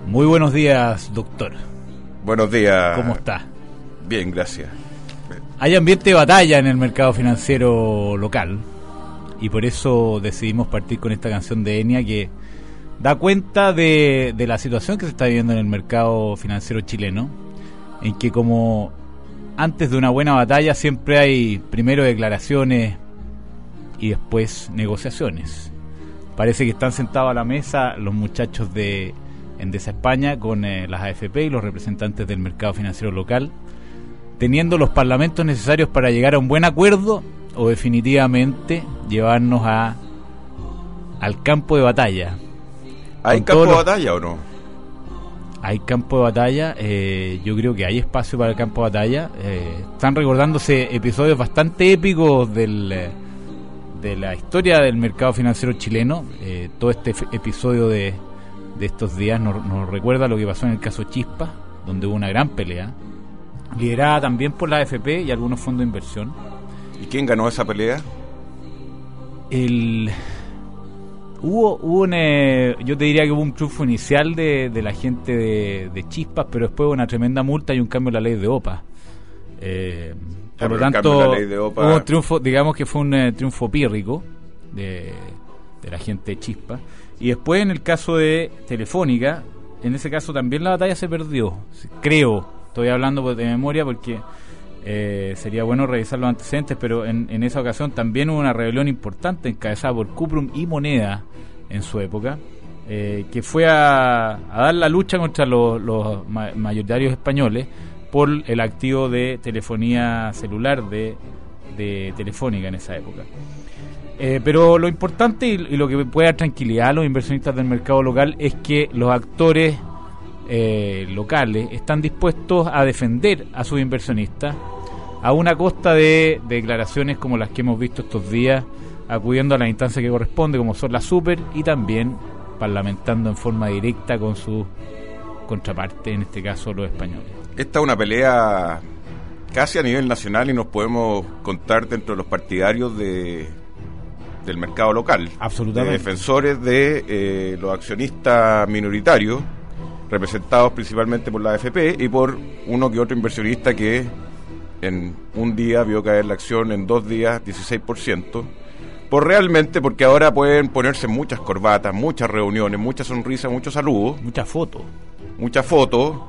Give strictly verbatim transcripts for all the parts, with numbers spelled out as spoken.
Muy buenos días, doctor. Buenos días. ¿Cómo está? Bien, gracias. Hay ambiente de batalla en el mercado financiero local y por eso decidimos partir con esta canción de Enya que da cuenta de, de la situación que se está viviendo en el mercado financiero chileno, en que como antes de una buena batalla siempre hay primero declaraciones y después negociaciones. Parece que están sentados a la mesa los muchachos de Endesa España con eh, las A F P y los representantes del mercado financiero local, teniendo los parlamentos necesarios para llegar a un buen acuerdo o definitivamente llevarnos a al campo de batalla. ¿Hay campo de batalla o no? Hay campo de batalla, eh, yo creo que hay espacio para el campo de batalla. Eh, están recordándose episodios bastante épicos del, eh, de la historia del mercado financiero chileno. Eh, todo este f- episodio de, de estos días nos, nos recuerda lo que pasó en el caso Chispa, donde hubo una gran pelea, liderada también por la A F P y algunos fondos de inversión. ¿Y quién ganó esa pelea? El... Hubo, hubo un, eh, yo te diría que hubo un triunfo inicial de, de la gente de, de Chispas, pero después hubo una tremenda multa y un cambio en la ley de O P A. Eh, por lo tanto, Opa... hubo un triunfo, digamos que fue un eh, triunfo pírrico de, de la gente de Chispas. Y después en el caso de Telefónica, en ese caso también la batalla se perdió, creo, estoy hablando de memoria porque eh, sería bueno revisar los antecedentes, pero en, en esa ocasión también hubo una rebelión importante encabezada por Cuprum y Moneda en su época, eh, que fue a, a dar la lucha contra los, los ma- mayoritarios españoles por el activo de telefonía celular de, de Telefónica en esa época. Eh, pero lo importante y, y lo que puede dar tranquilidad a los inversionistas del mercado local es que los actores eh, locales están dispuestos a defender a sus inversionistas a una costa de, de declaraciones como las que hemos visto estos días, acudiendo a la instancia que corresponde, como son la Super, y también parlamentando en forma directa con su contraparte, en este caso los españoles. Esta es una pelea casi a nivel nacional y nos podemos contar dentro de los partidarios de del mercado local. Absolutamente. De defensores de eh, los accionistas minoritarios, representados principalmente por la A F P y por uno que otro inversionista que en un día vio caer la acción, en dos días dieciséis por ciento, por realmente porque ahora pueden ponerse muchas corbatas, muchas reuniones, muchas sonrisas, muchos saludos, muchas fotos, muchas fotos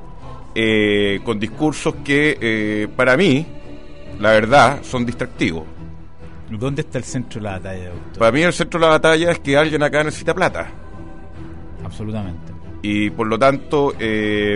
eh, con discursos que eh, para mí, la verdad, son distractivos. ¿Dónde está el centro de la batalla, doctor? Para mí el centro de la batalla es que alguien acá necesita plata. Absolutamente. Y por lo tanto eh,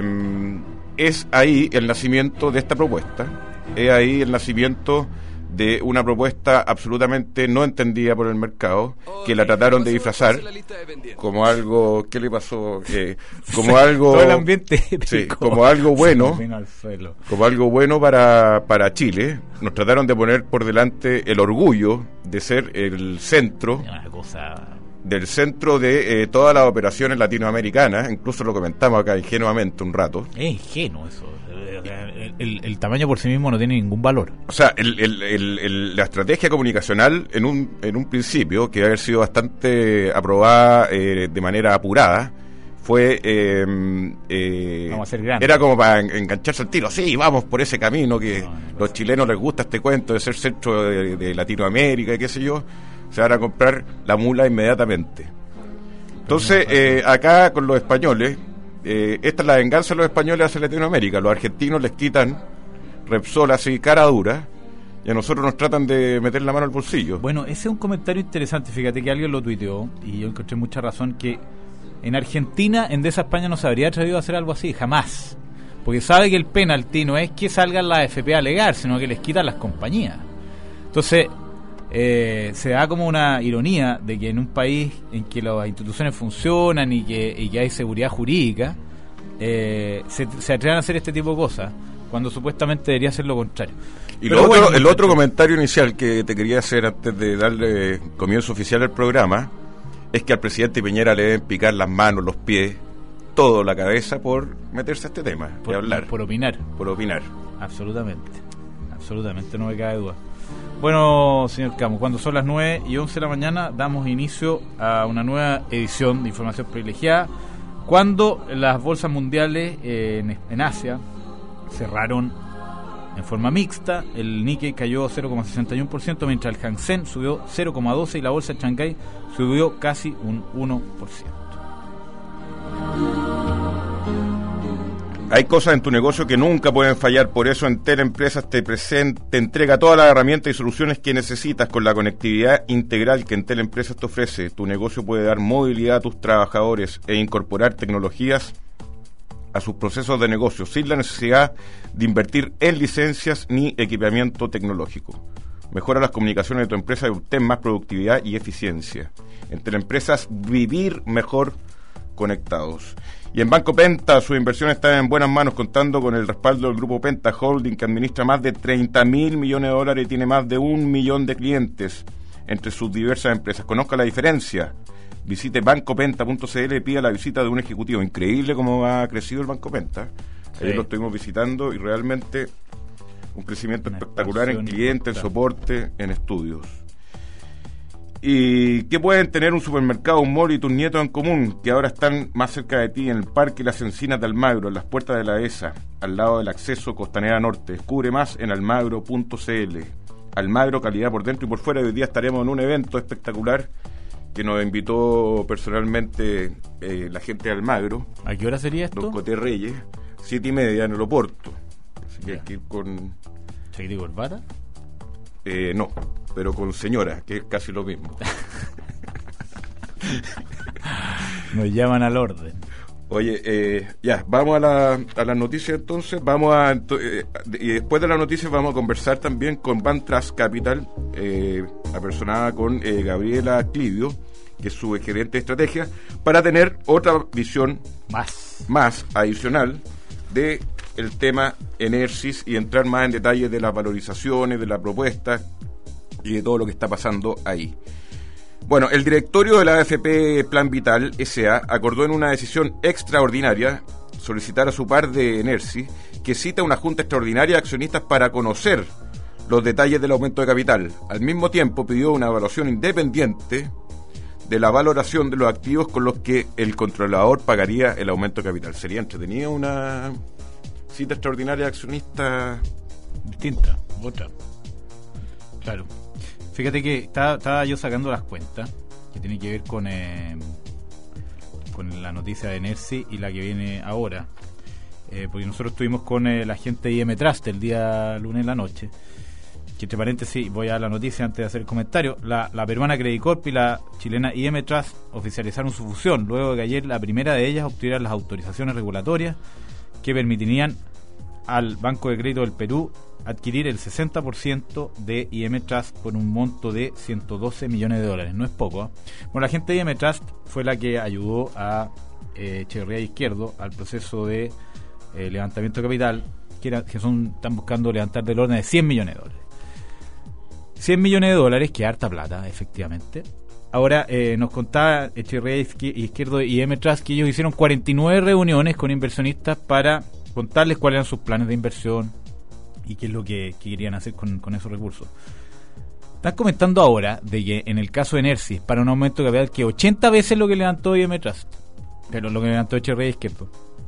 es ahí el nacimiento de esta propuesta, es ahí el nacimiento de una propuesta absolutamente no entendida por el mercado, que la trataron de disfrazar como algo, ¿qué le pasó? Eh, como algo, todo el ambiente sí, como algo bueno, como algo bueno para para Chile. Nos trataron de poner por delante el orgullo de ser el centro, una cosa del centro de eh, todas las operaciones latinoamericanas. Incluso lo comentamos acá ingenuamente un rato. Es ingenuo eso. El, el, el tamaño por sí mismo no tiene ningún valor. O sea, el, el, el, el, la estrategia comunicacional en un en un principio, que debe haber sido bastante aprobada eh, de manera apurada, fue eh, eh, vamos a ser grandes. Era como para en, engancharse al tiro. Sí, vamos por ese camino que no, no los chilenos les gusta este cuento de ser centro de, de Latinoamérica y qué sé yo. Se van a comprar la mula inmediatamente. Entonces, eh, acá con los españoles, eh, esta es la venganza de los españoles hacia Latinoamérica. Los argentinos les quitan Repsol así, cara dura, y a nosotros nos tratan de meter la mano al bolsillo. Bueno, ese es un comentario interesante. Fíjate que alguien lo tuiteó, y yo encontré mucha razón, que en Argentina, Endesa España no se habría atrevido a hacer algo así, jamás. Porque sabe que el penalti no es que salgan las A F P a alegar, sino que les quitan las compañías. Entonces... Eh, se da como una ironía de que en un país en que las instituciones funcionan y que, y que hay seguridad jurídica, eh, se, se atrevan a hacer este tipo de cosas, cuando supuestamente debería ser lo contrario. Y lo otro, bueno, el otro comentario inicial que te quería hacer antes de darle comienzo oficial al programa es que al presidente Piñera le deben picar las manos, los pies, todo, la cabeza por meterse a este tema, por, y hablar. Por opinar. Por opinar. Absolutamente, absolutamente, no me cabe duda. Bueno, señor Camus, cuando son las nueve y once de la mañana damos inicio a una nueva edición de Información Privilegiada, Cuando las bolsas mundiales eh, en, en Asia cerraron en forma mixta, el Nikkei cayó cero coma sesenta y uno por ciento, mientras el Hang Seng subió cero coma doce por ciento y la bolsa de Shanghái subió casi un uno por ciento. Hay cosas en tu negocio que nunca pueden fallar, por eso Entel Empresas te, presenta, te entrega todas las herramientas y soluciones que necesitas con la conectividad integral que Entel Empresas te ofrece. Tu negocio puede dar movilidad a tus trabajadores e incorporar tecnologías a sus procesos de negocio sin la necesidad de invertir en licencias ni equipamiento tecnológico. Mejora las comunicaciones de tu empresa y obtén más productividad y eficiencia. Entel Empresas, vivir mejor conectados. Y en Banco Penta, sus inversiones están en buenas manos, contando con el respaldo del Grupo Penta Holding, que administra más de treinta mil millones de dólares y tiene más de un millón de clientes entre sus diversas empresas. Conozca la diferencia. Visite banco penta punto c l y pida la visita de un ejecutivo. Increíble cómo ha crecido el Banco Penta. Sí. Ayer lo estuvimos visitando y realmente un crecimiento una espectacular en clientes, en soporte, en estudios. ¿Y qué pueden tener un supermercado, un mall y tus nietos en común? Que ahora están más cerca de ti, en el Parque Las Encinas de Almagro, en las puertas de la E S A, al lado del acceso Costanera Norte. Descubre más en almagro punto c l. Almagro, calidad por dentro y por fuera. Y hoy día estaremos en un evento espectacular que nos invitó personalmente eh, la gente de Almagro. ¿A qué hora sería esto? Los Coté Reyes, siete y media en el Oporto. Así que ya. Hay que ir con... ¿Chaqueta y corbata? Eh, no, pero con señora, que es casi lo mismo. Nos llaman al orden. Oye, eh, ya, vamos a la, a las noticias entonces. Vamos a eh, y después de las noticias vamos a conversar también con Van Trust Capital, eh, apersonada con eh, Gabriela Clivio, que es su gerente de estrategia, para tener otra visión más, más adicional de el tema Enersys y entrar más en detalle de las valorizaciones, de la propuesta y de todo lo que está pasando ahí. Bueno, el directorio de la A F P Plan Vital S A acordó en una decisión extraordinaria solicitar a su par de Enersys que cita una junta extraordinaria de accionistas para conocer los detalles del aumento de capital. Al mismo tiempo pidió una evaluación independiente de la valoración de los activos con los que el controlador pagaría el aumento de capital. Sería entretenida una cita extraordinaria de accionistas distinta, otra. Claro. Fíjate que estaba, estaba yo sacando las cuentas que tiene que ver con eh, con la noticia de Enersys y la que viene ahora, eh, porque nosotros estuvimos con eh, la gente de I M Trust el día lunes en la noche, que entre paréntesis voy a la noticia antes de hacer el comentario. La, la peruana Credit Corp y la chilena I M Trust oficializaron su fusión luego de que ayer la primera de ellas obtuviera las autorizaciones regulatorias que permitirían al Banco de Crédito del Perú adquirir el sesenta por ciento de I M Trust por un monto de ciento doce millones de dólares. No es poco, ¿eh? Bueno, la gente de I M Trust fue la que ayudó a eh, Echeverría Izquierdo al proceso de eh, levantamiento de capital, que, era, que son están buscando levantar del orden de cien millones de dólares. cien millones de dólares, que harta plata, efectivamente. Ahora, eh, nos contaba Echeverría Izquierdo y I M Trust que ellos hicieron cuarenta y nueve reuniones con inversionistas para contarles cuáles eran sus planes de inversión y qué es lo que, que querían hacer con, con esos recursos. Están comentando ahora de que en el caso de Enersys, para un aumento de capital que ochenta veces lo que levantó I M Trust, pero lo que levantó Echeverría Izquierdo.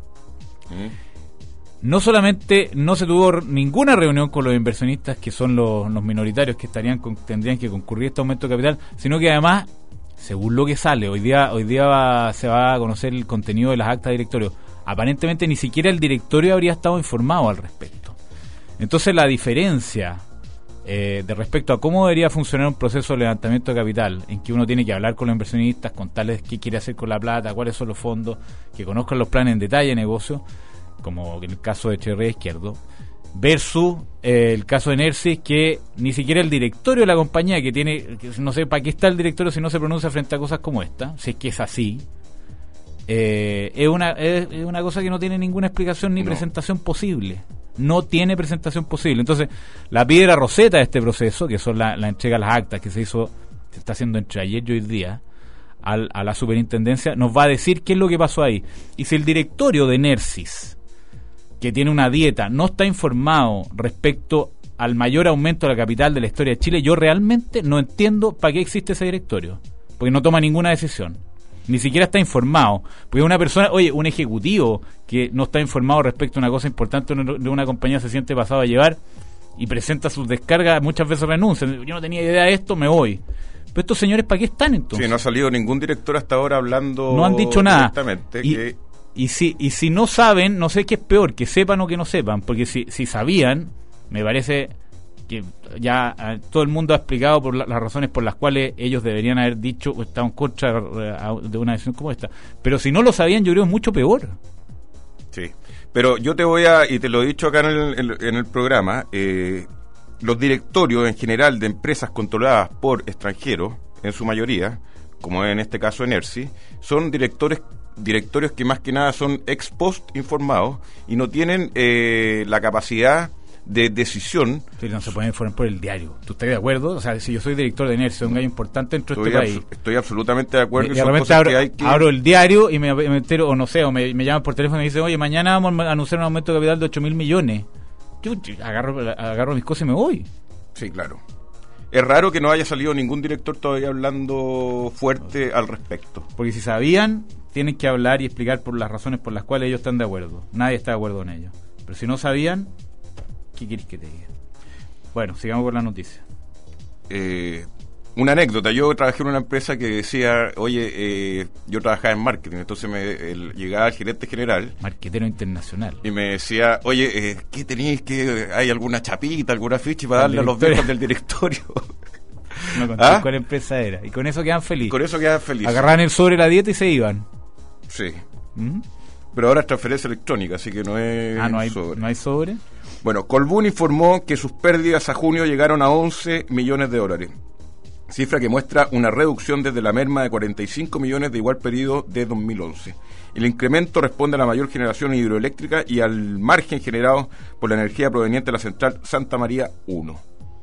¿Mm? No solamente no se tuvo ninguna reunión con los inversionistas, que son los, los minoritarios que estarían con, tendrían que concurrir a este aumento de capital, sino que además, según lo que sale, hoy día hoy día va, se va a conocer el contenido de las actas de directorio. Aparentemente ni siquiera el directorio habría estado informado al respecto. Entonces la diferencia eh, de respecto a cómo debería funcionar un proceso de levantamiento de capital, en que uno tiene que hablar con los inversionistas, contarles qué quiere hacer con la plata, cuáles son los fondos, que conozcan los planes en detalle de negocio, como en el caso de Echeverría Izquierdo, versus eh, el caso de Enersys, que ni siquiera el directorio de la compañía, que tiene, que no sé para qué está el directorio si no se pronuncia frente a cosas como esta, si es que es así, eh, es, una, es, es una cosa que no tiene ninguna explicación ni no. presentación posible. No tiene presentación posible. Entonces, la piedra roseta de este proceso, que son la, la entrega de las actas que se hizo, se está haciendo entre ayer y hoy día, al, a la superintendencia, nos va a decir qué es lo que pasó ahí. Y si el directorio de Enersys, que tiene una dieta, no está informado respecto al mayor aumento de la capital de la historia de Chile, yo realmente no entiendo para qué existe ese directorio, porque no toma ninguna decisión. Ni siquiera está informado. Porque una persona, oye, un ejecutivo que no está informado respecto a una cosa importante de una compañía se siente pasado a llevar y presenta sus descargas, muchas veces renuncian. Yo no tenía idea de esto, me voy. Pero estos señores, ¿para qué están entonces? Sí, no ha salido ningún director hasta ahora hablando. No han dicho nada. Y, que... y, si, y si no saben, no sé qué es peor, que sepan o que no sepan. Porque si, si sabían, me parece que ya eh, todo el mundo ha explicado por la, las razones por las cuales ellos deberían haber dicho o estaban en contra eh, de una decisión como esta. Pero si no lo sabían, yo creo que es mucho peor. Sí, pero yo te voy a, y te lo he dicho acá en el, en, en el programa, eh, los directorios en general de empresas controladas por extranjeros, en su mayoría, como en este caso Enersi, son directores directorios que más que nada son ex post informados y no tienen eh, la capacidad de decisión. Sí, no se pueden informar por el diario. ¿Tú estás de acuerdo? O sea, si yo soy director de Enersi, un gallo importante dentro de este país. Estoy absolutamente de acuerdo. Y, y realmente abro, que hay que... abro el diario y me, me entero, o no sé, o me, me llaman por teléfono y me dicen, oye, mañana vamos a anunciar un aumento de capital de ocho mil millones. Yo, yo agarro, agarro mis cosas y me voy. Sí, claro. Es raro que no haya salido ningún director todavía hablando fuerte al respecto. Porque si sabían, tienen que hablar y explicar por las razones por las cuales ellos están de acuerdo. Nadie está de acuerdo en ello. Pero si no sabían, ¿qué quieres que te diga? Bueno, sigamos con la noticia. Eh, una anécdota. Yo trabajé en una empresa que decía, oye, eh, yo trabajaba en marketing, entonces me el, llegaba el gerente general. Marquetero internacional. Y me decía, oye, eh, ¿qué tenéis? que ¿Hay alguna chapita, alguna ficha para darle a los viejos del directorio? No conté ¿Ah? cuál empresa era. Y con eso quedan felices. Con eso quedan felices. Agarraban el sobre la dieta y se iban. Sí. ¿Mm? Pero ahora es transferencia electrónica, así que no es ah, ¿no hay sobre. ¿No hay sobre? Bueno, Colbún informó que sus pérdidas a junio llegaron a once millones de dólares. Cifra que muestra una reducción desde la merma de cuarenta y cinco millones de igual periodo de dos mil once. El incremento responde a la mayor generación hidroeléctrica y al margen generado por la energía proveniente de la central Santa María uno.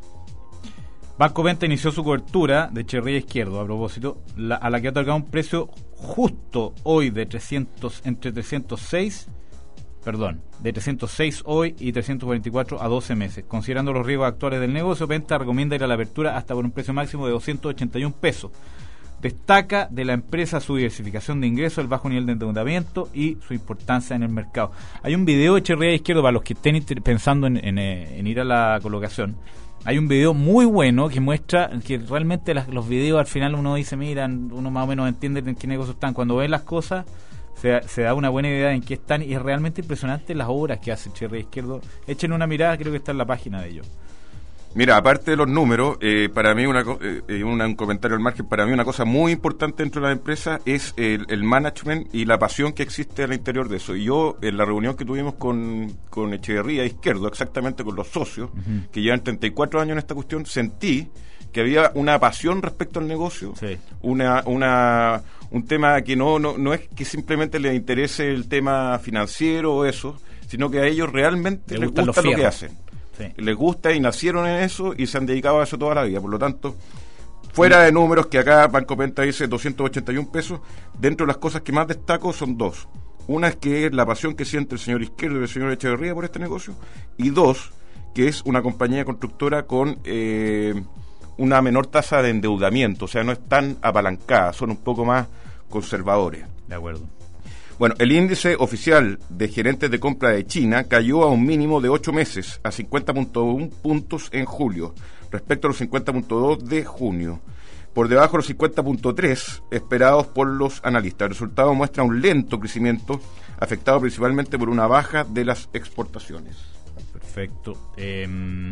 Banco Venta inició su cobertura de Echeverría Izquierdo, a propósito, la, a la que ha otorgado un precio justo hoy de trescientos, entre trescientos seis, perdón, de trescientos seis hoy y trescientos cuarenta y cuatro a doce meses. Considerando los riesgos actuales del negocio, Venta recomienda ir a la apertura hasta por un precio máximo de doscientos ochenta y un pesos. Destaca de la empresa su diversificación de ingresos, el bajo nivel de endeudamiento y su importancia en el mercado. Hay un video de Echeverría Izquierdo para los que estén pensando en, en, en ir a la colocación. Hay un video muy bueno que muestra que realmente las, los videos al final uno dice, mira, uno más o menos entiende en qué negocios están. Cuando ven las cosas se, se da una buena idea en qué están y es realmente impresionante las obras que hace Echeverría Izquierdo. Échenle una mirada, creo que está en la página de ellos. Mira, aparte de los números, eh, para mí, una, eh, una, un comentario al margen, para mí una cosa muy importante dentro de la empresa es el, el management y la pasión que existe al interior de eso. Y yo, en la reunión que tuvimos con, con Echeverría Izquierdo, exactamente con los socios, uh-huh. que llevan treinta y cuatro años en esta cuestión, sentí que había una pasión respecto al negocio, sí. una, una, un tema que no, no, no es que simplemente les interese el tema financiero o eso, sino que a ellos realmente les gusta lo que hacen. Sí. Les gusta y nacieron en eso y se han dedicado a eso toda la vida. Por lo tanto, fuera sí. de números que acá Banco Venta dice doscientos ochenta y un pesos, dentro de las cosas que más destaco son dos. Una es que es la pasión que siente el señor Izquierdo y el señor Echeverría por este negocio, y dos, que es una compañía constructora con eh, una menor tasa de endeudamiento, o sea, no es tan apalancada, son un poco más conservadores. De acuerdo. Bueno, el índice oficial de gerentes de compra de China cayó a un mínimo de ocho meses, a cincuenta punto uno puntos en julio, respecto a los cincuenta punto dos de junio, por debajo de los cincuenta punto tres esperados por los analistas. El resultado muestra un lento crecimiento, afectado principalmente por una baja de las exportaciones. Perfecto. Eh,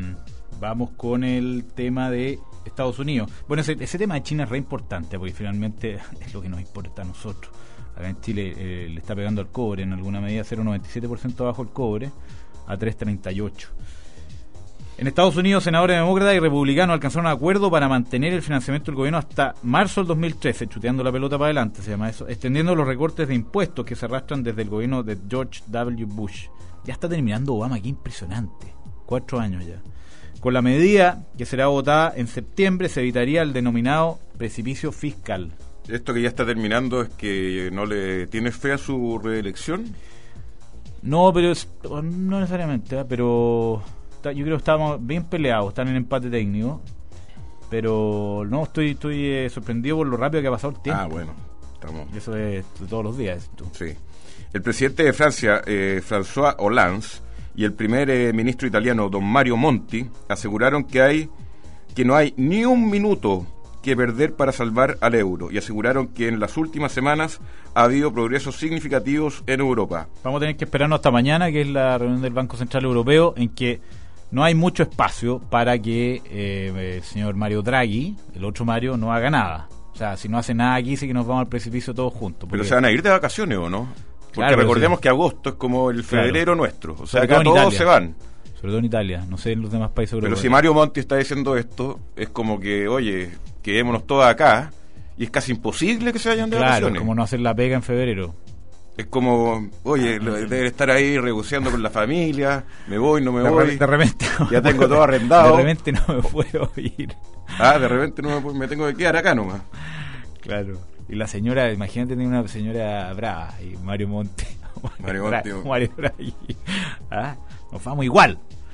vamos con el tema de Estados Unidos. Bueno, ese, ese tema de China es re importante, porque finalmente es lo que nos importa a nosotros. Acá en Chile eh, le está pegando al cobre en alguna medida, cero coma noventa y siete por ciento abajo el cobre a tres coma treinta y ocho. En Estados Unidos, senadores demócratas y republicanos alcanzaron un acuerdo para mantener el financiamiento del gobierno hasta marzo del dos mil trece, chuteando la pelota para adelante, se llama eso, extendiendo los recortes de impuestos que se arrastran desde el gobierno de George W. Bush. Ya está terminando Obama, qué impresionante. Cuatro años ya. Con la medida que será votada en septiembre se evitaría el denominado precipicio fiscal. ¿Esto que ya está terminando es que no le tienes fe a su reelección? No, pero es, no necesariamente, ¿eh? Pero yo creo que estábamos bien peleados, están en empate técnico, pero no, estoy estoy eh, sorprendido por lo rápido que ha pasado el tiempo. Ah, bueno. Estamos... Eso es de todos los días. Tú. Sí. El presidente de Francia, eh, François Hollande, y el primer eh, ministro italiano, don Mario Monti, aseguraron que hay que no hay ni un minuto que perder para salvar al euro, y aseguraron que en las últimas semanas ha habido progresos significativos en Europa. Vamos a tener que esperarnos hasta mañana, que es la reunión del Banco Central Europeo, en que no hay mucho espacio para que eh, el señor Mario Draghi, el otro Mario, no haga nada. O sea, si no hace nada aquí, sí que nos vamos al precipicio todos juntos. Pero se van a ir de vacaciones, ¿o no? Porque claro, recordemos sí. que agosto es como el febrero, claro, nuestro. O sea, sobre acá todos Italia. se van. Sobre todo en Italia, no sé en los demás países europeos. Pero si Mario Monti está diciendo esto, es como que, oye, quedémonos todos acá, y es casi imposible que se vayan de claro, vacaciones. Claro, como no hacer la pega en febrero. Es como, oye, debe estar ahí negociando con la familia, me voy, no me de voy. Re, de repente no ya tengo todo arrendado. De repente no me puedo ir. Ah, de repente no me, me tengo que quedar acá nomás. Claro. Y la señora, imagínate tener una señora brava, y Mario Monti. Mario Monti. Mario Draghi. ¿Ah? Nos vamos igual.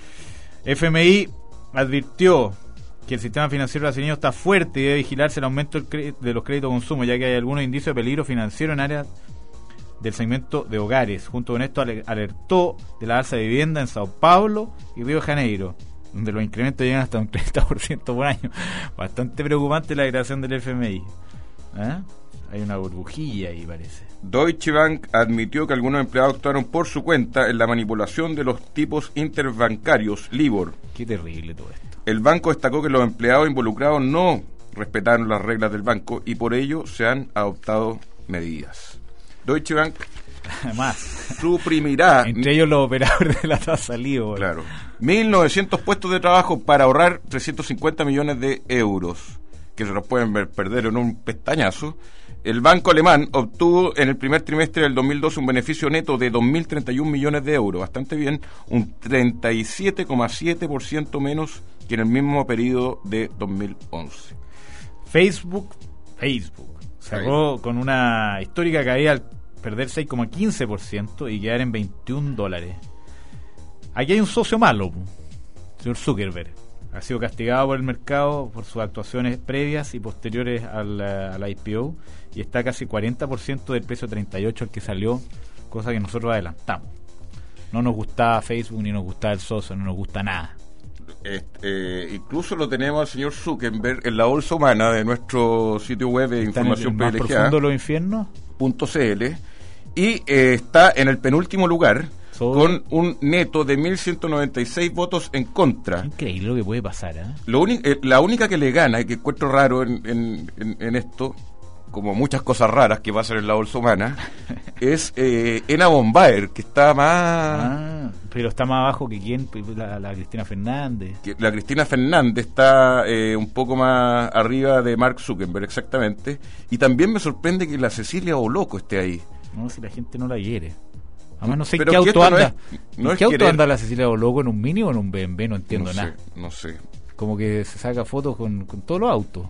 F M I advirtió que el sistema financiero brasileño está fuerte y debe vigilarse el aumento de los créditos de consumo, ya que hay algunos indicios de peligro financiero en áreas del segmento de hogares. Junto con esto alertó de la alza de vivienda en Sao Paulo y Río de Janeiro, donde los incrementos llegan hasta un treinta por ciento por año. Bastante preocupante la declaración del F M I. ¿Eh? Hay una burbujilla ahí, parece. Deutsche Bank admitió que algunos empleados actuaron por su cuenta en la manipulación de los tipos interbancarios LIBOR. Qué terrible todo esto. El banco destacó que los empleados involucrados no respetaron las reglas del banco y por ello se han adoptado medidas. Deutsche Bank además suprimirá entre ellos los operadores de la tasa LIBOR. Claro. mil novecientos puestos de trabajo para ahorrar trescientos cincuenta millones de euros, que se los pueden ver perder en un pestañazo. El banco alemán obtuvo en el primer trimestre del dos mil doce un beneficio neto de dos mil treinta y un millones de euros, bastante bien, un treinta y siete coma siete por ciento menos que en el mismo periodo de dos mil once. Facebook, Facebook cerró con una histórica caída al perder seis coma quince por ciento y quedar en veintiún dólares. Aquí hay un socio malo, señor Zuckerberg. Ha sido castigado por el mercado por sus actuaciones previas y posteriores al, al I P O y está casi cuarenta por ciento del precio treinta y ocho al que salió, cosa que nosotros adelantamos. No nos gustaba Facebook ni nos gustaba el socio, no nos gusta nada. Este, eh, incluso lo tenemos al señor Zuckerberg en la bolsa humana de nuestro sitio web de está información en el, el privilegiada. más profundo de los infiernos. .cl y eh, está en el penúltimo lugar Sobre... con un neto de mil ciento noventa y seis votos en contra. Qué increíble lo que puede pasar, ¿eh? Lo uni- eh, la única que le gana, y que encuentro raro en, en, en, en esto, como muchas cosas raras que pasan en la bolsa humana, es eh, Ena Bombaer, que está más... Ah, pero está más abajo que quién, la, la Cristina Fernández. Que la Cristina Fernández está eh, un poco más arriba de Mark Zuckerberg, exactamente. Y también me sorprende que la Cecilia Oloco esté ahí. No, si la gente no la quiere. Además no sé en Pero qué que auto esto no anda. es- no ¿En es qué auto querer. anda la Cecilia Oloco? ¿En un Mini o en un B M W? No entiendo no nada. sé, no sé. Como que se saca fotos con, con todos los autos.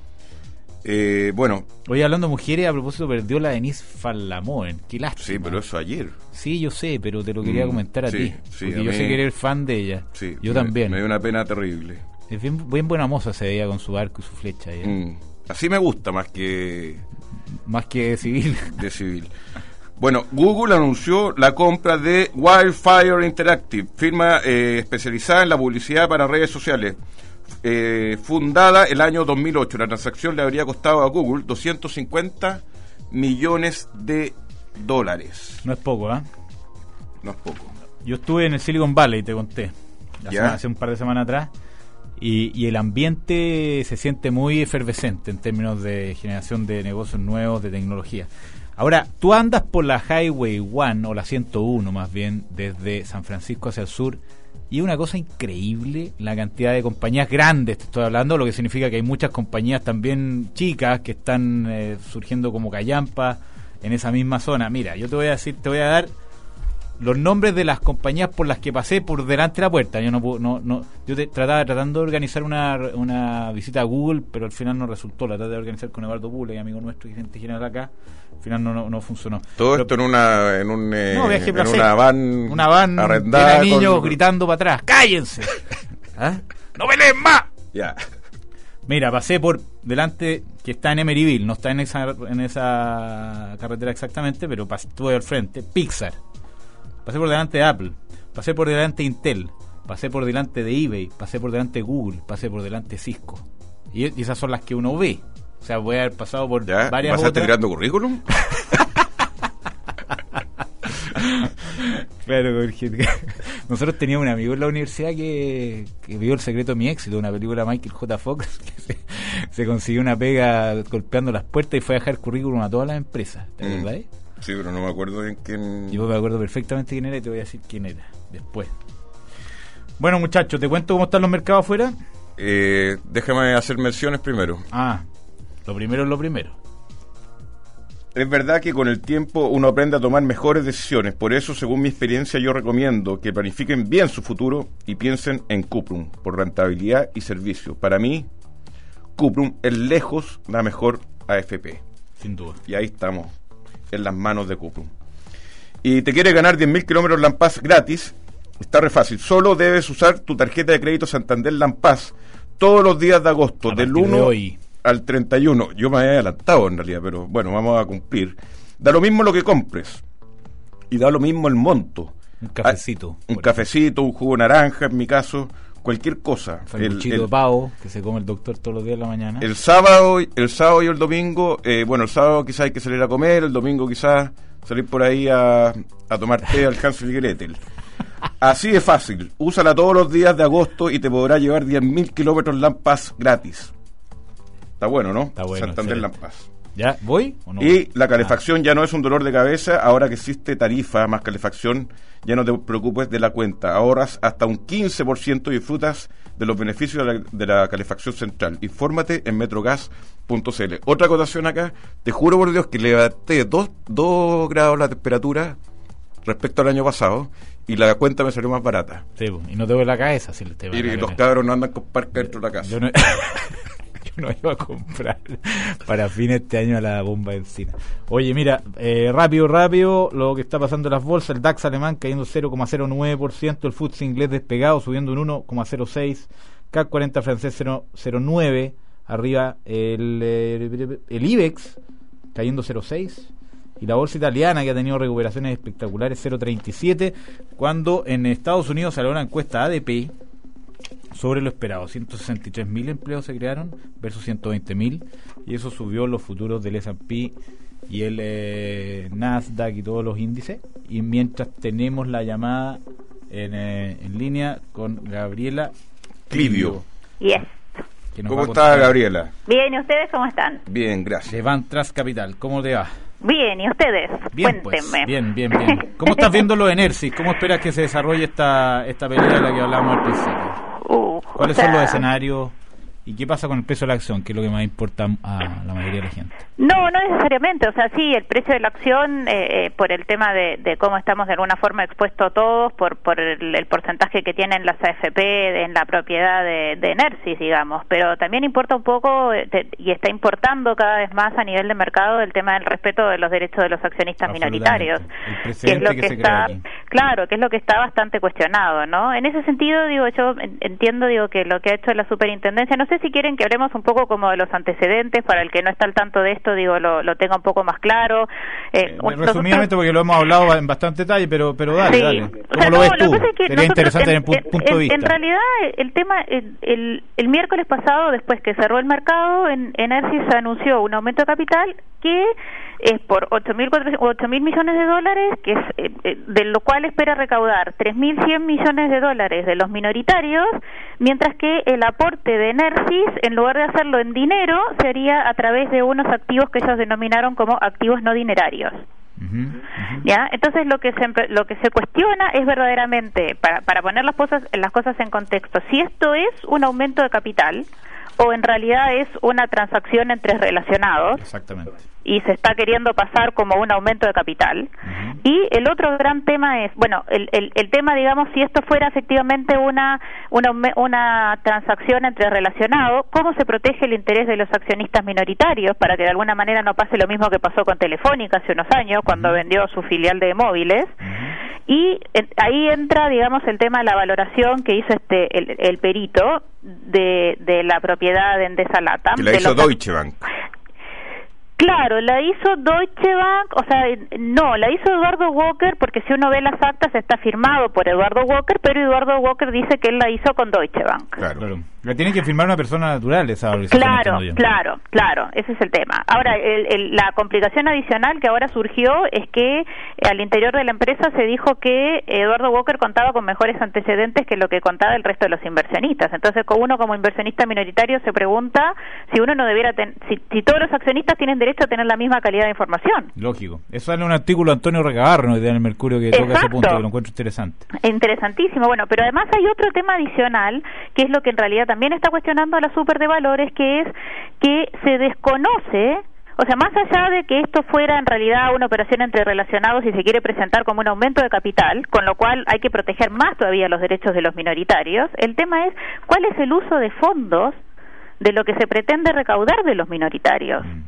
Eh, bueno, Oye, hablando de mujeres, a propósito, perdió la Denise Falamoen. Qué lástima. sí, pero eso ayer. Sí, yo sé, pero te lo quería Mm, comentar a sí, ti. sí, porque a yo mí- sé que eres fan de ella. Sí, yo me- también. Me dio una pena terrible. Es bien, bien buena moza se veía con su arco y su flecha. ella. Mm, Así me gusta más que Más que civil. de civil. Bueno, Google anunció la compra de Wildfire Interactive, firma eh, especializada en la publicidad para redes sociales. Eh, fundada el año dos mil ocho, la transacción le habría costado a Google doscientos cincuenta millones de dólares. No es poco, ¿ah? ¿eh? No es poco. Yo estuve en el Silicon Valley, te conté, la Ya. semana- hace un par de semanas atrás, y, y el ambiente se siente muy efervescente en términos de generación de negocios nuevos, de tecnología. Ahora, tú andas por la Highway uno, o la ciento uno más bien, desde San Francisco hacia el sur, y una cosa increíble, la cantidad de compañías grandes, te estoy hablando, lo que significa que hay muchas compañías también chicas que están eh, surgiendo como callampas en esa misma zona. Mira, yo te voy a decir, te voy a dar los nombres de las compañías por las que pasé por delante de la puerta. Yo no puedo, no, no, yo te, trataba tratando de organizar una, una visita a Google, pero al final no resultó. La traté de organizar con Eduardo Pule, amigo nuestro y gerente general acá. Al final no, no, no funcionó. Todo Pero- esto en una en un eh, no, viaje en placer. una van una van arrendada llena de niños con- gritando para atrás. ¡Cállense! ¿Ah? ¡No peleen más! Ya. Mira, pasé por delante, que está en Emeryville, no está en esa en esa carretera exactamente, pero pas- estuve al frente. Pixar. Pasé por delante de Apple, pasé por delante de Intel, pasé por delante de eBay, pasé por delante de Google, pasé por delante de Cisco. Y, y esas son las que uno ve. O sea, voy a haber pasado por ¿Ya? varias ¿Vas a estar otras. tirando currículum? Claro, porque nosotros teníamos un amigo en la universidad que, que vio El secreto de mi éxito, una película de Michael J. Fox, que se, se consiguió una pega golpeando las puertas y fue a dejar currículum a todas las empresas. ¿Te Mm. acuerdas? Sí, pero no me acuerdo en quién... Yo me acuerdo perfectamente quién era y te voy a decir quién era después. Bueno, muchachos, ¿te cuento cómo están los mercados afuera? Eh, déjame hacer menciones primero. Ah, lo primero es lo primero. Es verdad que con el tiempo uno aprende a tomar mejores decisiones. Por eso, según mi experiencia, yo recomiendo que planifiquen bien su futuro y piensen en Cuprum, por rentabilidad y servicio. Para mí, Cuprum es lejos la mejor A F P. Sin duda. Y ahí estamos, en las manos de Cuprum. Y te quieres ganar diez mil kilómetros Lampaz gratis, está re fácil. Solo debes usar tu tarjeta de crédito Santander Lampaz todos los días de agosto, A del partir de uno hoy. al treinta y uno. Yo me había adelantado en realidad, pero bueno, vamos a cumplir. Da lo mismo lo que compres y da lo mismo el monto. Un cafecito. Ah, un cafecito, un jugo de naranja, en mi caso, cualquier cosa. Un sanguchito de pavo que se come el doctor todos los días de la mañana. El sábado, el sábado y el domingo, eh, bueno, el sábado quizás hay que salir a comer, el domingo quizás salir por ahí a, a tomar té al Hansel y Gretel. Así de fácil. Úsala todos los días de agosto y te podrá llevar diez mil kilómetros Lampaz gratis. Está bueno, ¿no? Está bueno, Santander excelente. Lampaz. ¿Ya? ¿Voy o no? Y la calefacción ya no es un dolor de cabeza. Ahora que existe tarifa más calefacción, ya no te preocupes de la cuenta. Ahorras hasta un quince por ciento y disfrutas de los beneficios de la, de la calefacción central. Infórmate en metrogas punto c l. Otra acotación acá. Te juro por Dios que levanté dos, dos grados la temperatura respecto al año pasado y la cuenta me salió más barata. Sí, po, y no te duele la cabeza si te va Y la los cabeza. cabros no andan con parca dentro de la casa. Yo no, yo no iba a comprar para fin de este año a la bomba de encina. Oye, mira, eh, rápido, rápido, lo que está pasando en las bolsas, el DAX alemán cayendo cero coma cero nueve por ciento, el F T S E inglés despegado subiendo un uno coma cero seis por ciento, C A C cuarenta francés cero coma cero nueve por ciento, arriba el, eh, el IBEX cayendo cero coma seis por ciento, y la bolsa italiana, que ha tenido recuperaciones espectaculares, cero coma treinta y siete por ciento, cuando en Estados Unidos salió una encuesta A D P sobre lo esperado. ciento sesenta y tres mil empleos se crearon versus ciento veinte mil, y eso subió los futuros del S and P y el eh, Nasdaq y todos los índices. Y mientras tenemos la llamada en, eh, en línea con Gabriela Clivio. Yes. que nos ¿Cómo va a está, contar Gabriela? Bien, ¿y ustedes cómo están? Bien, gracias. de Van Trust Capital. ¿Cómo te va? Bien, ¿y ustedes? Bien, pues. Cuéntenme. Bien, bien, bien. ¿Cómo estás viendo lo de Enersis? ¿Cómo esperas que se desarrolle esta, esta pelea de la que hablábamos al principio? Uh, ¿Cuáles o sea, son los escenarios? ¿Y qué pasa con el precio de la acción? Que es lo que más importa a la mayoría de la gente. No, no necesariamente. O sea, sí, el precio de la acción, eh, eh, por el tema de, de cómo estamos de alguna forma expuestos todos, por, por el, el porcentaje que tienen las A F P en la propiedad de, de Enersis, digamos. Pero también importa un poco, eh, te, y está importando cada vez más a nivel de mercado, el tema del respeto de los derechos de los accionistas minoritarios. El Que es precedente lo que, que, se está, crea aquí. claro, que es lo que está bastante cuestionado, ¿no? En ese sentido, digo, yo entiendo, digo, que lo que ha hecho la superintendencia, no sé si quieren que hablemos un poco como de los antecedentes, para el que no está al tanto de esto, digo, lo, lo tenga un poco más claro. Eh, Eh, resumidamente, porque lo hemos hablado en bastante detalle, pero pero dale, sí. dale. O ¿Cómo sea, lo no, ves lo tú? que pasa es que Sería nosotros, interesante en, en, el pu- en, punto de en, vista. en realidad, el tema, el, el, el miércoles pasado, después que cerró el mercado, en Enersis se anunció un aumento de capital que es por ocho mil millones de dólares, que es eh, eh, de lo cual espera recaudar tres mil cien millones de dólares de los minoritarios, mientras que el aporte de Enersis, en lugar de hacerlo en dinero, sería a través de unos activos que ellos denominaron como activos no dinerarios. Uh-huh, uh-huh. ¿Ya? Entonces lo que se lo que se cuestiona es verdaderamente, para para poner las cosas las cosas en contexto, si esto es un aumento de capital o en realidad es una transacción entre relacionados. Exactamente. Y se está queriendo pasar como un aumento de capital. Uh-huh. Y el otro gran tema es, bueno, el, el, el tema, digamos, si esto fuera efectivamente una, una una transacción entre relacionados, ¿cómo se protege el interés de los accionistas minoritarios para que de alguna manera no pase lo mismo que pasó con Telefónica hace unos años, cuando uh-huh. vendió su filial de móviles? Uh-huh. Y eh, ahí entra, digamos, el tema de la valoración que hizo este el, el perito de, de la propiedad de Endesa Latam. Que la de hizo los, Deutsche Bank. Claro, la hizo Deutsche Bank, o sea, no, la hizo Eduardo Walker, porque si uno ve las actas está firmado por Eduardo Walker, pero Eduardo Walker dice que él la hizo con Deutsche Bank. Claro, claro. La tiene que firmar una persona natural esa organización. Claro, claro, claro, ese es el tema. Ahora, el, el, la complicación adicional que ahora surgió es que al interior de la empresa se dijo que Eduardo Walker contaba con mejores antecedentes que lo que contaba el resto de los inversionistas. Entonces, uno como inversionista minoritario se pregunta si uno no debiera, ten, si, si todos los accionistas tienen derecho a tener la misma calidad de información. Lógico. Eso sale en un artículo de Antonio Recabarro, ¿no?, en el Mercurio, que toca ese punto, que lo encuentro interesante. Interesantísimo. Bueno, pero además hay otro tema adicional, que es lo que en realidad también está cuestionando a la super de valores, que es que se desconoce, o sea, más allá de que esto fuera en realidad una operación entre relacionados y se quiere presentar como un aumento de capital, con lo cual hay que proteger más todavía los derechos de los minoritarios, el tema es cuál es el uso de fondos de lo que se pretende recaudar de los minoritarios. Mm.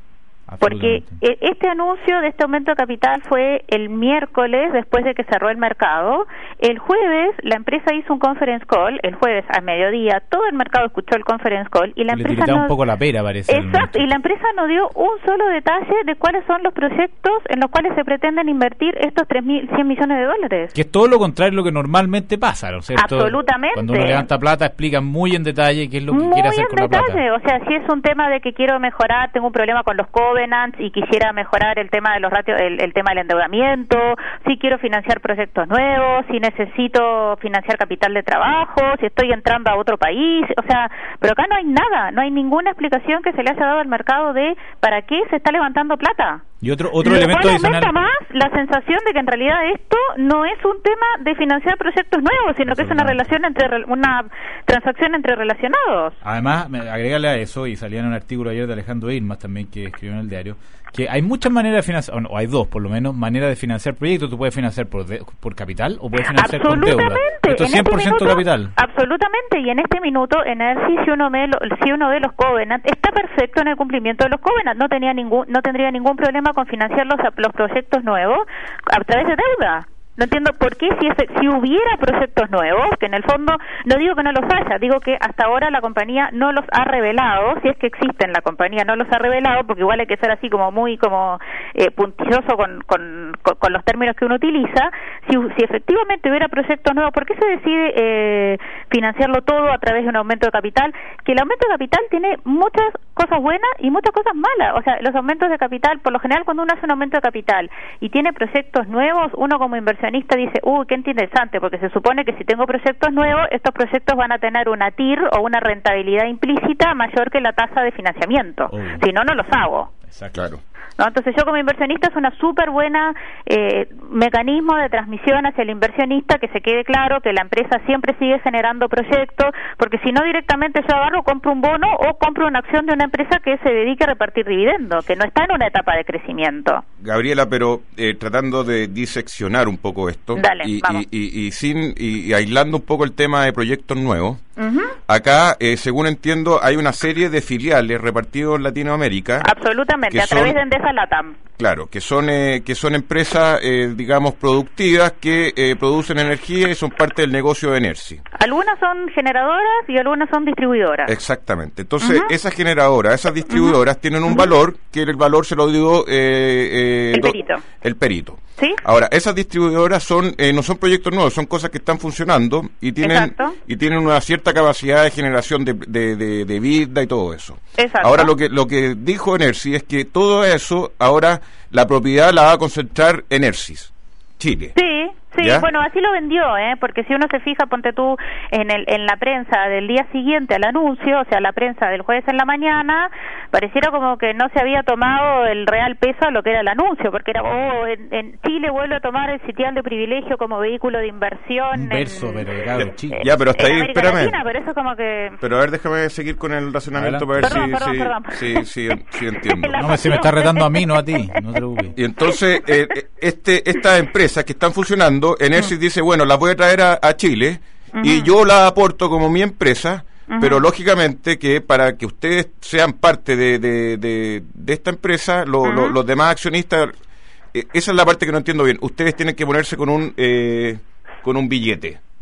Porque este anuncio de este aumento de capital fue el miércoles después de que cerró el mercado. El jueves la empresa hizo un conference call, el jueves a mediodía todo el mercado escuchó el conference call y la Le empresa no, un poco la pera, parece. Exacto, y la empresa no dio un solo detalle de cuáles son los proyectos en los cuales se pretenden invertir estos tres mil cien millones de dólares. Que es todo lo contrario de lo que normalmente pasa, ¿no es cierto? Absolutamente. Cuando uno levanta plata explican muy en detalle qué es lo que muy quiere hacer con detalle. la plata. O sea, si es un tema de que quiero mejorar, tengo un problema con los covenants y quisiera mejorar el tema de los ratios, el, el tema del endeudamiento, si quiero financiar proyectos nuevos, si necesito financiar capital de trabajo, si estoy entrando a otro país, o sea, pero acá no hay nada, no hay ninguna explicación que se le haya dado al mercado de para qué se está levantando plata. Y otro otro Lo elemento cual adicional. aumenta más la sensación de que en realidad esto no es un tema de financiar proyectos nuevos, sino que es una relación entre una transacción entre relacionados. Además, agregarle a eso, y salía en un artículo ayer de Alejandro Irmas también, que escribió en el diario, que hay muchas maneras de financiar, o hay dos por lo menos, maneras de financiar proyectos. Tú puedes financiar por de, por capital o puedes financiar con deuda. Esto es cien por ciento este minuto, capital. Absolutamente, y en este minuto Energy, si uno ve, lo, si uno ve los covenants, está perfecto en el cumplimiento de los covenants, no tenía ningún no tendría ningún problema con financiar los, los proyectos nuevos a través de deuda. No entiendo por qué si, ese, si hubiera proyectos nuevos, que en el fondo, no digo que no los haya, digo que hasta ahora la compañía no los ha revelado, si es que existen, la compañía no los ha revelado, porque igual hay que ser así como muy como eh, puntilloso con, con, con, con los términos que uno utiliza. Si, si efectivamente hubiera proyectos nuevos, ¿por qué se decide eh, financiarlo todo a través de un aumento de capital? Que el aumento de capital tiene muchas cosas buenas y muchas cosas malas. O sea, los aumentos de capital, por lo general cuando uno hace un aumento de capital y tiene proyectos nuevos, uno como inversionista dice, uy, qué interesante, porque se supone que si tengo proyectos nuevos, estos proyectos van a tener una T I R o una rentabilidad implícita mayor que la tasa de financiamiento. Obvio. Si no, no los hago. Exacto. Claro. ¿No? Entonces yo como inversionista es una súper buena eh, mecanismo de transmisión hacia el inversionista, que se quede claro que la empresa siempre sigue generando proyectos, porque si no directamente yo agarro, compro un bono o compro una acción de una empresa que se dedique a repartir dividendos, que no está en una etapa de crecimiento. Gabriela, pero eh, tratando de diseccionar un poco esto Dale, y, vamos. y, y, y, sin, y, y aislando un poco el tema de proyectos nuevos, uh-huh. acá, eh, según entiendo, hay una serie de filiales repartidos en Latinoamérica. Absolutamente, a son, través de Endesa Latam. Claro, que son eh, que son empresas, eh, digamos, productivas que eh, producen energía y son parte del negocio de Energy. Algunas son generadoras y algunas son distribuidoras. Exactamente. Entonces, uh-huh. esas generadoras, esas distribuidoras uh-huh. tienen un uh-huh. valor, que el valor se lo dio eh, eh, el perito. Do, el perito. ¿Sí? Ahora, esas distribuidoras son eh, no son proyectos nuevos, son cosas que están funcionando y tienen Exacto. y tienen una cierta capacidad de generación de de, de, de vida y todo eso. Exacto. Ahora, lo que lo que dijo Energy es que todo eso, ahora la propiedad la va a concentrar Energy Chile. Sí. Sí, ¿Ya? Bueno, así lo vendió, ¿eh? Porque si uno se fija, ponte tú en el en la prensa del día siguiente al anuncio, o sea, la prensa del jueves en la mañana, pareciera como que no se había tomado el real peso a lo que era el anuncio, porque era, oh, en, en Chile vuelve a tomar el sitial de privilegio como vehículo de inversión. Un verso, en, pero claro, Chile. Ya, pero hasta ahí, América espérame. Latina, pero eso como que... Pero a ver, déjame seguir con el razonamiento para ver perdón, si, perdón, si, perdón. si, si, si entiendo. La No, me, se me está retando a mí, no a ti. No te preocupes. Y entonces, eh, este estas empresas que están funcionando, Energy dice, bueno, las voy a traer a, a Chile uh-huh. y yo las aporto como mi empresa, uh-huh. pero lógicamente que para que ustedes sean parte de, de, de, de esta empresa, lo, uh-huh. lo, los demás accionistas, eh, esa es la parte que no entiendo bien. Ustedes tienen que ponerse con un eh, con un billete.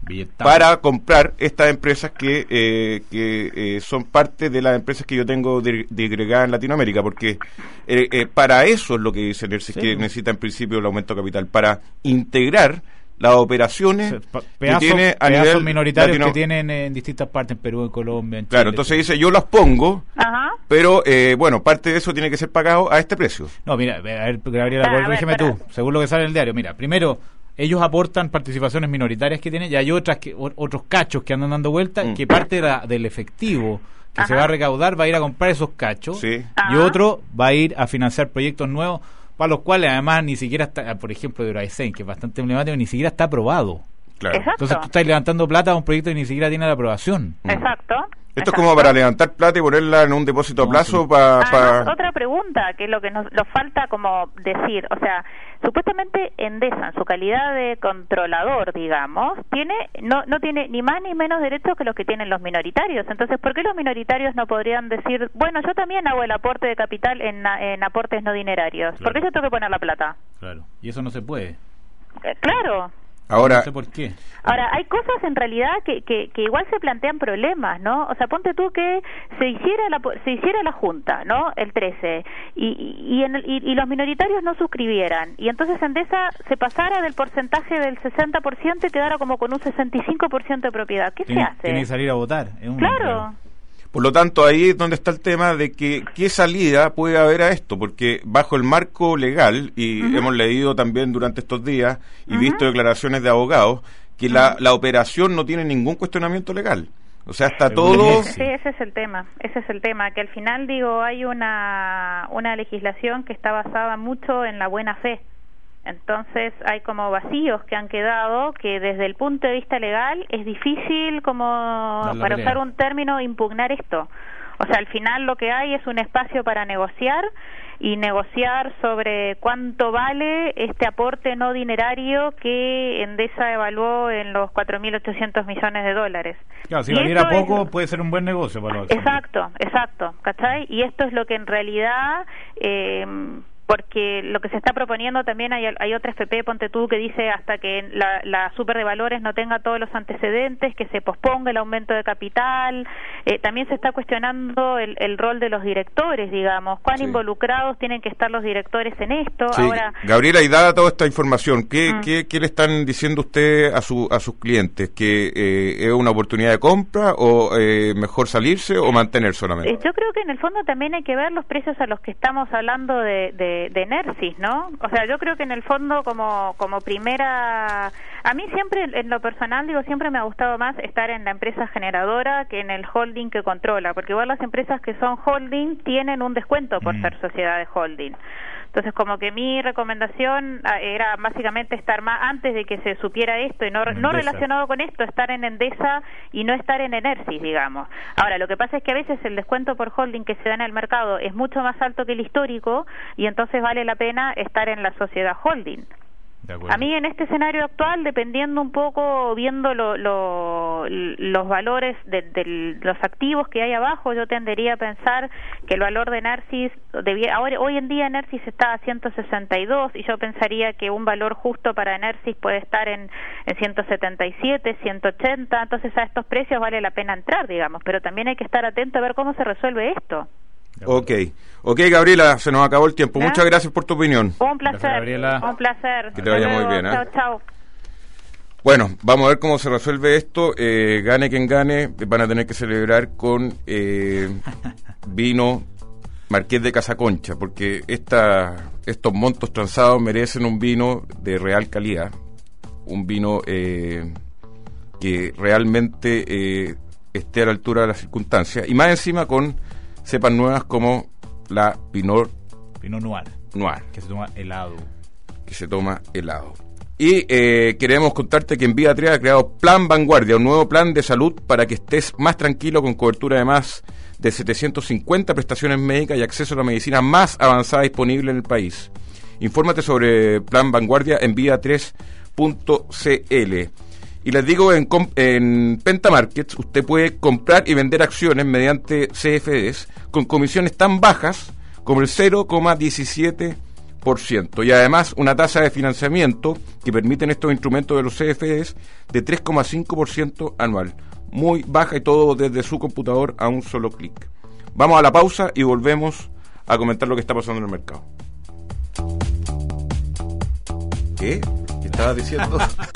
Billetado. para comprar estas empresas que, eh, que eh, son parte de las empresas que yo tengo disgregadas en Latinoamérica, porque eh, eh, para eso es lo que dice Nersis, sí, que necesita en principio el aumento de capital, para integrar las operaciones pedazos, que tiene a nivel minoritarios latino... que tienen en distintas partes, en Perú, en Colombia, en Chile. Claro, entonces dice, yo las pongo, Ajá. pero eh, bueno, parte de eso tiene que ser pagado a este precio. No, mira, a ver, Gabriela, ah, corrígeme tú, según lo que sale en el diario. Mira, primero, ellos aportan participaciones minoritarias que tienen, y hay otras que, otros cachos que andan dando vueltas, mm. que parte de la, del efectivo que Ajá. se va a recaudar va a ir a comprar esos cachos, sí. y otro va a ir a financiar proyectos nuevos, para los cuales además ni siquiera está, por ejemplo, de Uraisen, que es bastante emblemático, ni siquiera está aprobado. Claro. Entonces tú estás levantando plata a un proyecto que ni siquiera tiene la aprobación. Exacto. Esto es como para levantar plata y ponerla en un depósito a plazo. para pa... Otra pregunta, que es lo que nos, nos falta como decir, o sea, supuestamente Endesa, en su calidad de controlador, digamos, tiene no no tiene ni más ni menos derechos que los que tienen los minoritarios. Entonces, ¿por qué los minoritarios no podrían decir, bueno, yo también hago el aporte de capital en, en aportes no dinerarios? Claro. ¿Por qué yo tengo que poner la plata? Claro, y eso no se puede. Eh, claro. Ahora, no sé por qué. Ahora, hay cosas en realidad que, que, que igual se plantean problemas, ¿no? O sea, ponte tú que se hiciera la se hiciera la junta, ¿no? El trece, y y, en el, y y los minoritarios no suscribieran, y entonces Endesa se pasara del porcentaje del sesenta por ciento y quedara como con un sesenta y cinco por ciento de propiedad. ¿Qué tiene, se hace? Tiene que salir a votar. Es un claro. Claro. Por lo tanto, ahí es donde está el tema de que qué salida puede haber a esto, porque bajo el marco legal, y uh-huh. hemos leído también durante estos días y uh-huh. visto declaraciones de abogados, que uh-huh. la, la operación no tiene ningún cuestionamiento legal. O sea, está todo... Sí, ese es el tema, ese es el tema, que al final, digo, hay una, una legislación que está basada mucho en la buena fe. Entonces hay como vacíos que han quedado que desde el punto de vista legal es difícil, como para usar un término, impugnar esto. O sea, al final lo que hay es un espacio para negociar y negociar sobre cuánto vale este aporte no dinerario que Endesa evaluó en los cuatro mil ochocientos millones de dólares. Claro, si valiera poco es... puede ser un buen negocio para los Exacto, exacto, ¿cachai? Y esto es lo que en realidad... Eh, porque lo que se está proponiendo también, hay, hay otra F P, ponte tú, que dice hasta que la, la super de valores no tenga todos los antecedentes, que se posponga el aumento de capital. Eh, también se está cuestionando el, el rol de los directores, digamos, cuán sí. involucrados tienen que estar los directores en esto. Sí. Ahora, Gabriela, y dada toda esta información, ¿qué, mm. ¿qué, qué le están diciendo usted a, su, a sus clientes? ¿Que eh, es una oportunidad de compra o eh, mejor salirse o mantener solamente? Eh, yo creo que en el fondo también hay que ver los precios a los que estamos hablando de, de de Nersis, ¿no? O sea, yo creo que en el fondo como como primera, a mí siempre en lo personal digo siempre me ha gustado más estar en la empresa generadora que en el holding que controla, porque igual las empresas que son holding tienen un descuento por mm. ser sociedad de holding. Entonces, como que mi recomendación era básicamente estar más antes de que se supiera esto y no, no relacionado con esto, estar en Endesa y no estar en Enersis, digamos. Ahora, lo que pasa es que a veces el descuento por holding que se da en el mercado es mucho más alto que el histórico y entonces vale la pena estar en la sociedad holding. A mí en este escenario actual, dependiendo un poco, viendo lo, lo, los valores de, de los activos que hay abajo, yo tendería a pensar que el valor de Enersis, debía, ahora, hoy en día Enersis está a ciento sesenta y dos y yo pensaría que un valor justo para Enersis puede estar en, en ciento setenta y siete, ciento ochenta, entonces a estos precios vale la pena entrar, digamos, pero también hay que estar atento a ver cómo se resuelve esto. Ok, ok Gabriela, se nos acabó el tiempo. ¿Eh? Muchas gracias por tu opinión. Un placer, gracias, un placer. Que te vaya muy bien. ¿eh? Chao, chao. Bueno, vamos a ver cómo se resuelve esto. Eh, gane quien gane, van a tener que celebrar con eh, vino Marqués de Casaconcha, porque esta, estos montos transados merecen un vino de real calidad, un vino eh, que realmente eh, esté a la altura de las circunstancias, y más encima con cepas nuevas como la Pinot, Pinot Noir, Noir, que se toma helado. Que se toma helado. Y eh, queremos contarte que en Vida tres ha creado Plan Vanguardia, un nuevo plan de salud para que estés más tranquilo, con cobertura de más de setecientas cincuenta prestaciones médicas y acceso a la medicina más avanzada disponible en el país. Infórmate sobre Plan Vanguardia en vida tres punto c l. Y les digo, en, en Penta Markets usted puede comprar y vender acciones mediante C F Ds con comisiones tan bajas como el cero coma diecisiete por ciento. Y además una tasa de financiamiento que permiten estos instrumentos de los C F Es de tres coma cinco por ciento anual. Muy baja y todo desde su computador a un solo clic. Vamos a la pausa y volvemos a comentar lo que está pasando en el mercado. ¿Qué? ¿Qué estabas diciendo?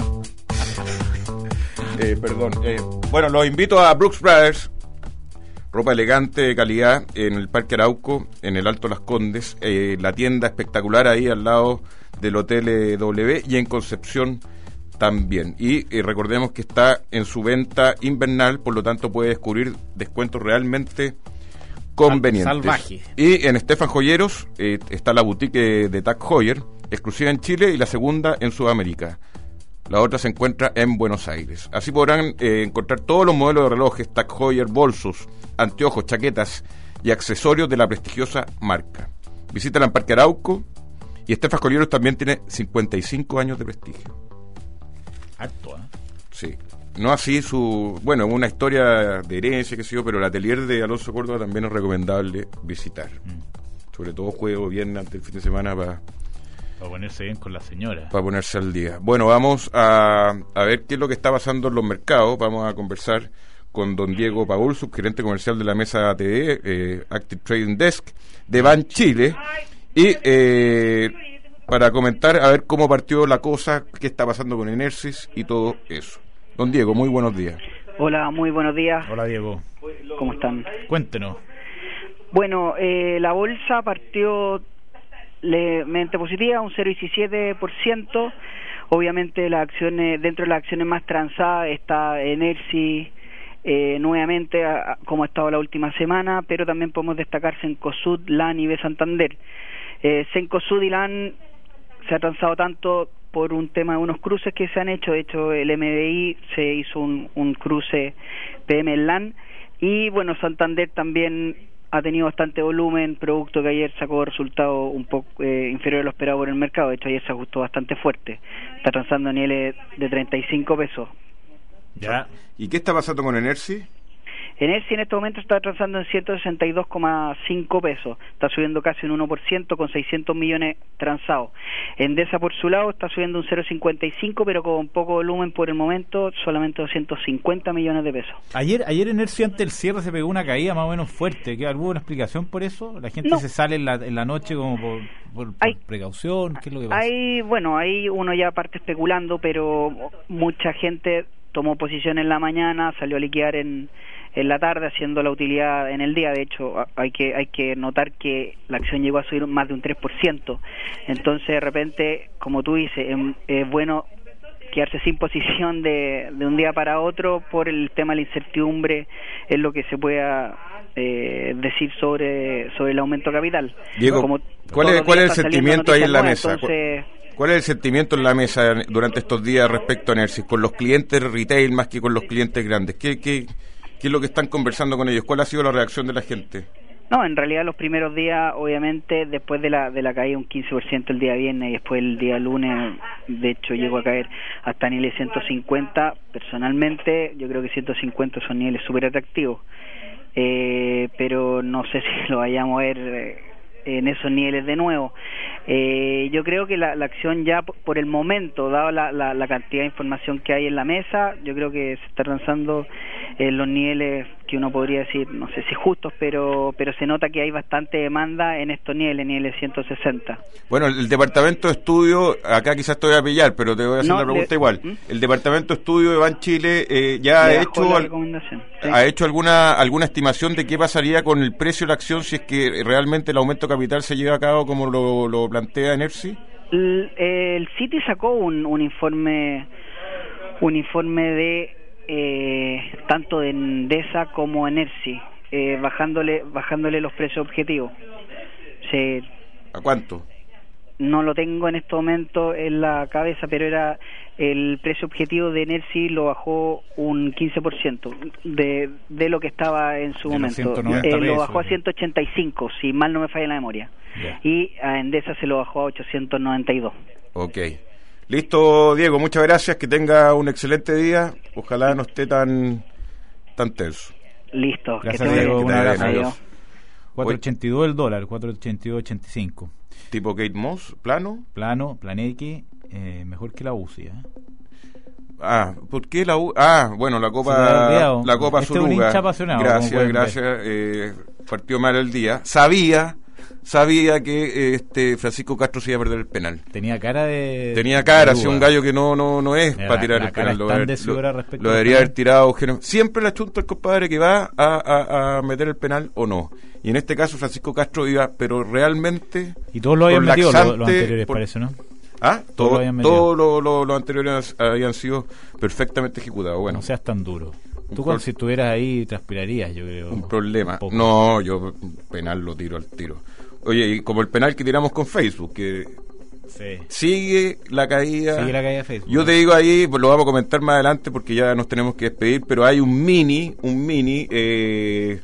eh, perdón. Eh, bueno, los invito a Brooks Brothers, ropa elegante de calidad, en el Parque Arauco, en el Alto Las Condes, eh, la tienda espectacular ahí al lado del Hotel W y en Concepción también. Y eh, recordemos que está en su venta invernal, por lo tanto puede descubrir descuentos realmente convenientes. Salvaje. Y en Stefan Joyeros eh, está la boutique de Tag Heuer, exclusiva en Chile y la segunda en Sudamérica. La otra se encuentra en Buenos Aires. Así podrán eh, encontrar todos los modelos de relojes Tag Heuer, bolsos, anteojos, chaquetas y accesorios de la prestigiosa marca. Visítala en Parque Arauco y Stefan Joyeros también tiene cincuenta y cinco años de prestigio. Harto, ¿eh? Sí. No así su... Bueno, una historia de herencia, qué sé yo, pero el atelier de Alonso Córdoba también es recomendable visitar. Mm. Sobre todo jueves o viernes antes del fin de semana para... Para ponerse bien con la señora. Para ponerse al día. Bueno, vamos a, a ver qué es lo que está pasando en los mercados. Vamos a conversar con don Diego Paul, subgerente comercial de la mesa A T D, eh, Active Trading Desk, de Ban Chile. Y eh, para comentar a ver cómo partió la cosa, qué está pasando con Enersys y todo eso. Don Diego, muy buenos días. Hola, muy buenos días. Hola, Diego. ¿Cómo están? Cuéntenos. Bueno, eh, la bolsa partió levemente positiva, un cero coma diecisiete por ciento. Obviamente las acciones, dentro de las acciones más transadas está Enersys eh, nuevamente, a, como ha estado la última semana, pero también podemos destacar Cencosud, LAN y B Santander. Eh, Cencosud y LAN se ha transado tanto por un tema de unos cruces que se han hecho. De hecho, el M D I se hizo un, un cruce P M en LAN, y bueno, Santander también ha tenido bastante volumen, producto que ayer sacó resultados un poco eh, inferior a lo esperado por el mercado. De hecho, ayer se ajustó bastante fuerte, está transando a niveles de treinta y cinco pesos. Ya. ¿Y qué está pasando con Enersys? Enersys en este momento está transando en ciento sesenta y dos coma cinco pesos, está subiendo casi un uno por ciento con seiscientos millones transados. Endesa por su lado está subiendo un cero coma cincuenta y cinco, pero con poco volumen por el momento, solamente doscientos cincuenta millones de pesos. Ayer ayer Enersys ante el cierre se pegó una caída más o menos fuerte. ¿Qué, ¿Alguna explicación por eso? ¿La gente no. se sale en la, en la noche como por, por, por hay, precaución? ¿Qué es lo que pasa? Hay, bueno, ahí uno ya parte especulando, pero mucha gente tomó posición en la mañana, salió a liquidar en en la tarde, haciendo la utilidad en el día. De hecho, hay que hay que notar que la acción llegó a subir más de un tres por ciento. Entonces, de repente, como tú dices, es, es bueno quedarse sin posición de, de un día para otro por el tema de la incertidumbre en lo que se pueda eh, decir sobre sobre el aumento de capital. Diego, como ¿cuál es, cuál es el sentimiento ahí en la mesa? Entonces, ¿cuál es el sentimiento en la mesa durante estos días respecto a Enersys, con los clientes retail más que con los clientes grandes? ¿Qué, qué ¿Qué es lo que están conversando con ellos? ¿Cuál ha sido la reacción de la gente? No, en realidad los primeros días, obviamente, después de la de la caída un quince por ciento el día viernes y después el día lunes, de hecho llegó a caer hasta niveles ciento cincuenta. Personalmente, yo creo que ciento cincuenta son niveles súper atractivos, eh, pero no sé si lo vayamos a ver eh, en esos niveles de nuevo. Eh, yo creo que la, la acción ya por el momento, dado la, la, la cantidad de información que hay en la mesa, yo creo que se está lanzando en los niveles que uno podría decir, no sé si justos, pero pero se nota que hay bastante demanda en estos niveles, niveles ciento sesenta. Bueno, el, el departamento de estudio, acá quizás te voy a pillar, pero te voy a hacer no, la pregunta le, igual. ¿Mm? El departamento de estudio de Ban Chile eh, ya ha hecho, al, ¿sí? ha hecho alguna alguna estimación de qué pasaría con el precio de la acción si es que realmente el aumento capital se lleva a cabo como lo, lo plantea Enersys. El, el Citi sacó un, un informe un informe de Eh, tanto de Endesa como Enersys, eh, bajándole bajándole los precios objetivos. Se, ¿A cuánto? No lo tengo en este momento en la cabeza, pero era el precio objetivo de Enersys lo bajó un quince por ciento de, de lo que estaba en su de momento. Eh, lo bajó a ciento ochenta y cinco, si mal no me falla la memoria. Yeah. Y a Endesa se lo bajó a ochocientos noventa y dos. Ok. Listo, Diego, muchas gracias, que tenga un excelente día, ojalá no esté tan tan tenso. Listo, gracias, que Diego, un abrazo. cuatro ochenta y dos el dólar, cuatro ochenta y dos ochenta y cinco. Tipo Kate Moss, plano. Plano, planeque, eh, mejor que la U C I. ¿eh? Ah, ¿por qué la U? Ah, bueno, la Copa la Copa este Suruga. Es un hincha apasionado, gracias, gracias. Eh, partió mal el día. Sabía, sabía que eh, este Francisco Castro se iba a perder el penal. Tenía cara de... Tenía cara, así un gallo que no no no es para tirar la el penal. Lo, lo, lo debería haber tirado. Siempre la chunta el compadre que va a, a, a meter el penal o no. Y en este caso Francisco Castro iba, pero realmente... Y todos lo habían metido los, los anteriores, por, parece, ¿no? Ah, todo, todo, todo lo, lo, lo anteriores habían sido perfectamente ejecutados. Bueno, no seas tan duro. Tú cuando si estuvieras ahí transpirarías, yo creo. Un problema. Un no, yo penal lo tiro al tiro. Oye, y como el penal que tiramos con Facebook, que sí. sigue la caída. Sigue la caída de Facebook. Yo te digo ahí, pues lo vamos a comentar más adelante porque ya nos tenemos que despedir, pero hay un mini, un mini eh,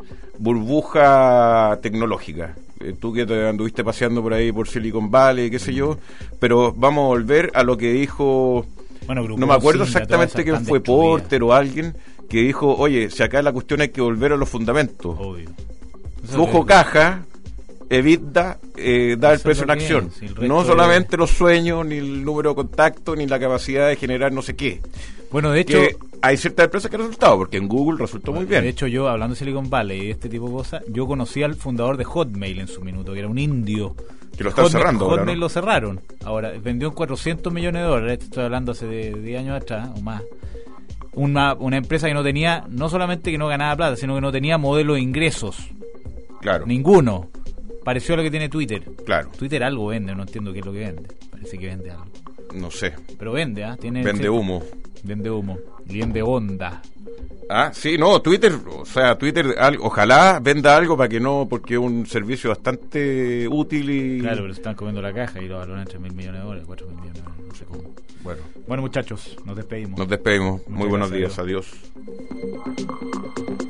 burbuja tecnológica. Tú que te anduviste paseando por ahí por Silicon Valley, qué sé yo, pero vamos a volver a lo que dijo, bueno, no me acuerdo Cinda, exactamente quién fue, Porter o alguien, que dijo, oye, si acá la cuestión hay que volver a los fundamentos. Obvio. Flujo caja, EBITDA, eh, da el precio en acción. Si no solamente de... los sueños, ni el número de contacto, ni la capacidad de generar no sé qué. Bueno, de hecho... Que hay ciertas empresas que han resultado, porque en Google resultó bueno, muy bien. De hecho, yo, hablando de Silicon Valley y este tipo de cosas, yo conocí al fundador de Hotmail en su minuto, que era un indio. Que lo están Hotmail, cerrando. Hotmail ahora, ¿no? Lo cerraron. Ahora, vendió en cuatrocientos millones de dólares, estoy hablando hace de diez años atrás, o más. Una, una empresa que no tenía, no solamente que no ganaba plata, sino que no tenía modelo de ingresos. Claro. Ninguno. Pareció a lo que tiene Twitter. Claro. Twitter algo vende, no entiendo qué es lo que vende. Parece que vende algo. No sé. Pero vende, ¿ah? ¿eh? Tiene vende humo. Vende humo. Y vende onda. Ah, sí, no, Twitter, o sea, Twitter, algo, ojalá venda algo para que no, porque es un servicio bastante útil y... Claro, pero se están comiendo la caja y lo valoran tres mil millones de dólares, cuatro mil millones de dólares, no sé cómo. Bueno. Bueno, muchachos, nos despedimos. Nos despedimos. Muchas Muy buenos días, adiós. adiós.